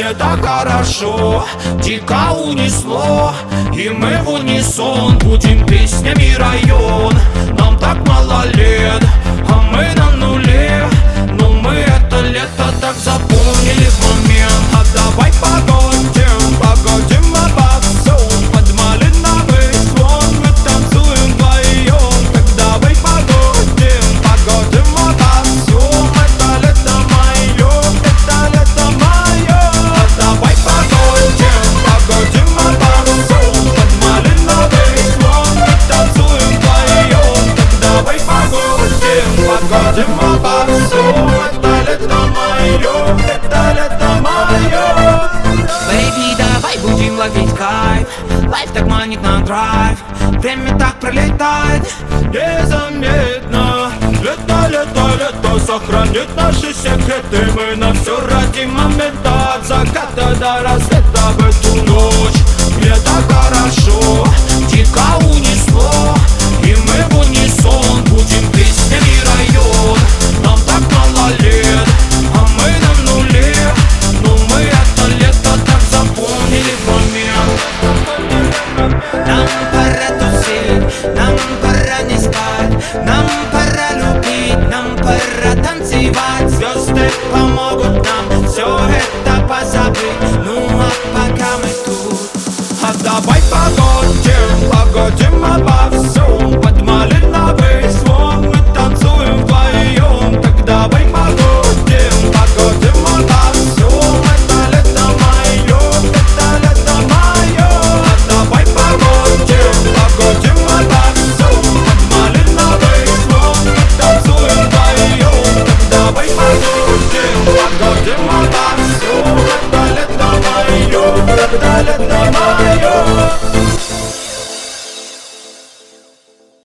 мне так хорошо, дико унесло, и мы в унисон будем песнями район. Нам так мало лет, а мы на нуле, но мы это лето так запомнили в момент. А давай погодим, погодим обо всем, под малиновый звон мы танцуем вдвоем. Так давай погодим, погодим обо всем, это лето мое, это лето мое. А давай погодим, погодим обо всем, под малиновый звон мы танцуем вдвоем. Так давай погодим, погодим обо всем, это лето мое, это лето мое. Baby, давай будем ловить кайф, лайф так манит на драйв, время так пролетает незаметно. Лето, лето, лето сохранит наши секреты, мы на все ради момента, от заката до рассвета.